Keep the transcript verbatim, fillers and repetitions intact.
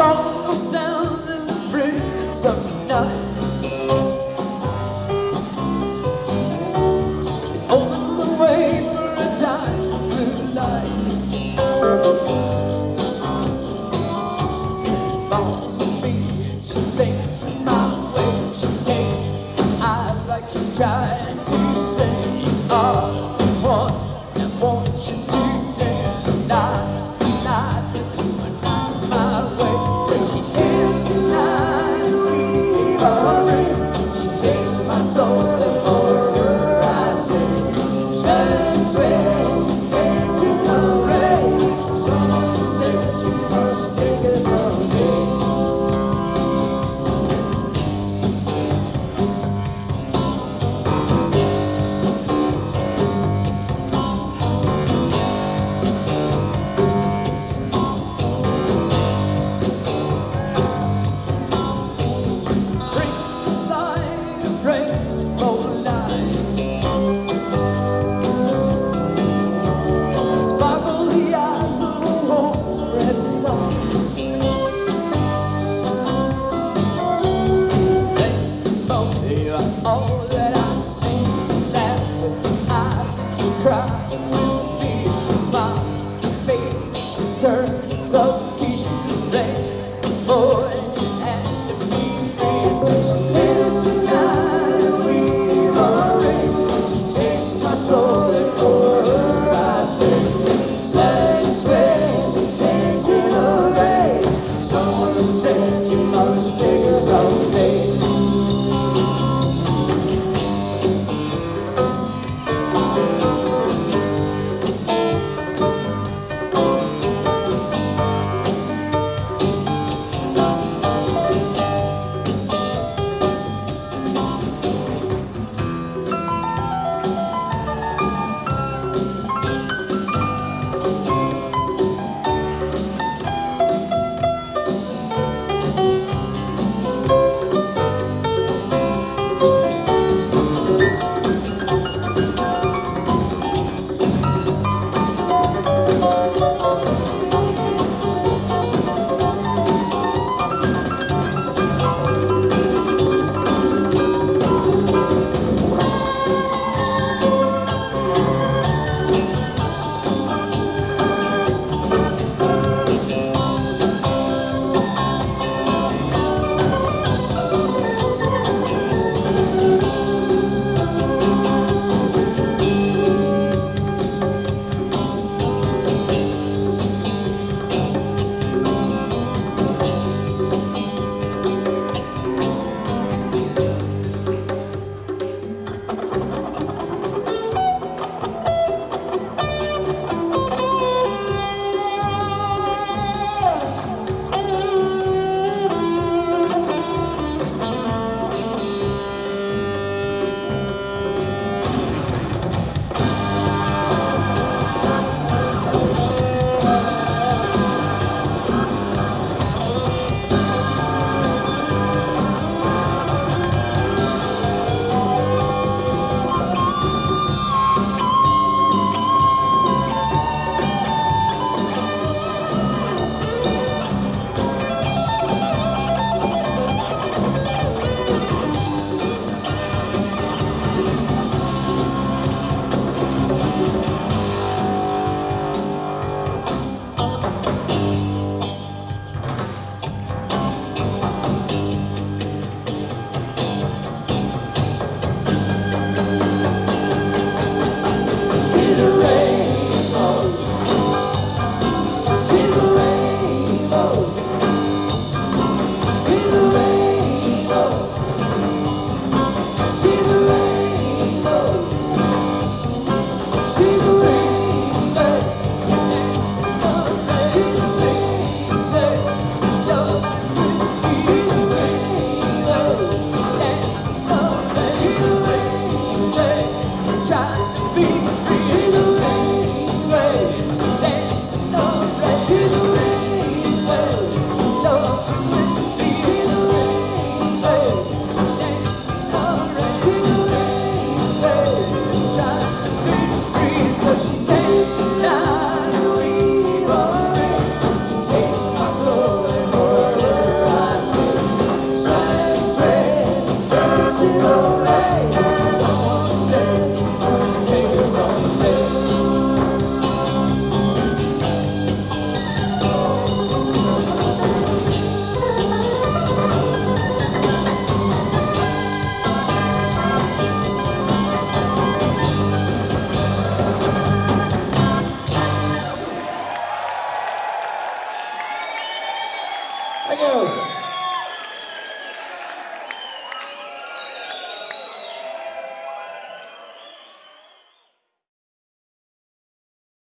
almost down in the bridge of the night. It opens the way for a dying blue light. It falls on me, she thinks it's my way. She takes my eyes like she's trying to say, oh, I want, I want you to deny, deny that you are not my way. So she gives the night we are in. She takes my soul and for her I say, shine sweat, dance in the rain. Someone said you must take us away. All that I see, laugh with the eyes and you cry with me. My face, she turns up, she's red, more than you had to be free. So she tells the night we are in. She takes my soul and for her I say, slide, sweat, dance in the rain. Someone said you must take us all day. Thank you.